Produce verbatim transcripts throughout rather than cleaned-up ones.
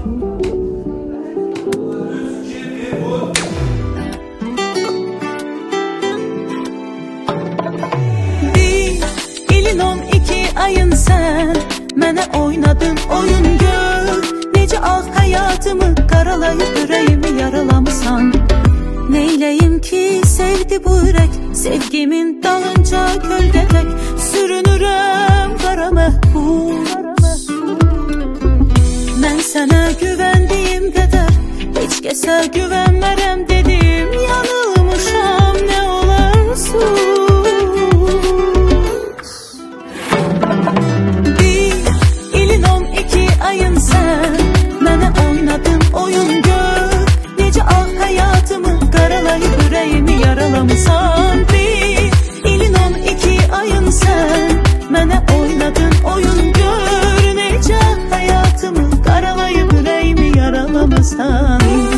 Ayın sen mənə oynadın oyun gör. Necə ağ həyatımı qaralayıb ürəyimi yaralamısan. Neyləyim ki sevdi bu ürək, sevgimin dalınca kölgədək sürünürəm qara məhbus. Mən sənə güvəndiyim qədər heç kəsə güvənmərəm dedim, yanılmışam nə olarsın. Ayın sen mənə oynadın oyun gör. Necə ağ həyatımı qaralayıb ürəyimi yaralamısan. Bir ilin on iki ayın sen mənə oynadın oyun gör. Necə həyatımı qaralayıb ürəyimi yaralamısan.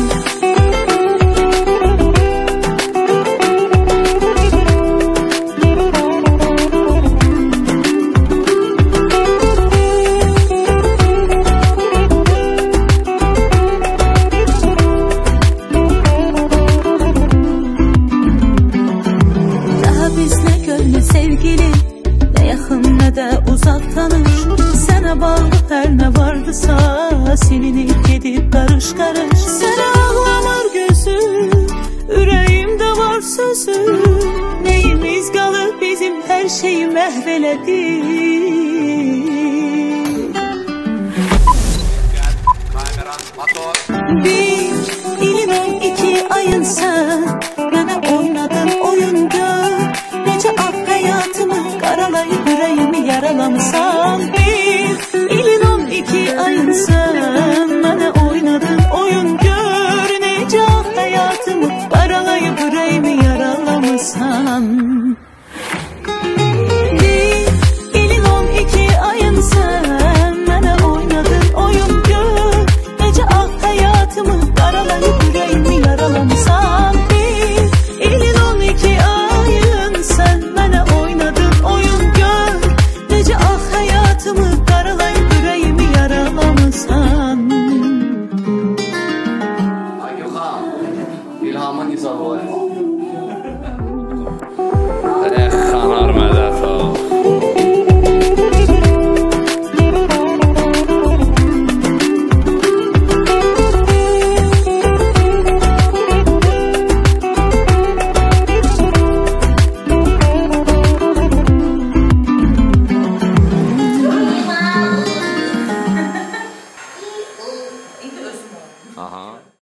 Sevgili, nə yaxın nə də uzaq tanış. Sənə bağlı hər nə vardısa silinib gedib qarış qarış. Sənə ağlamır gözüm, ürəyimdə var sözüm. Neyimiz qalıb bizim hər şeyi məhv elədi. Bir ilin on iki ayın sen mənə oynadın oyun gör. Necə ağ həyatımı qaralayıb ürəyimi yaralamısan. Bir ilin on iki ayın sen mənə oynadın oyun gör. Necə ağ həyatımı qaralayıb ürəyimi yaralamısan. Bir ilin on iki ayın sen mənə oynadın oyun gör. Necə ağ həyatımı qaralayıb ürəyimi yaralamısan. Bir ilin on iki ayın sen mənə oynadın oyun gör. Necə ağ həyatımı qaralayıb ürəyimi yaralamısan. Ay Gökhan, İlhamın izahı var. Eh, xanar mədət o.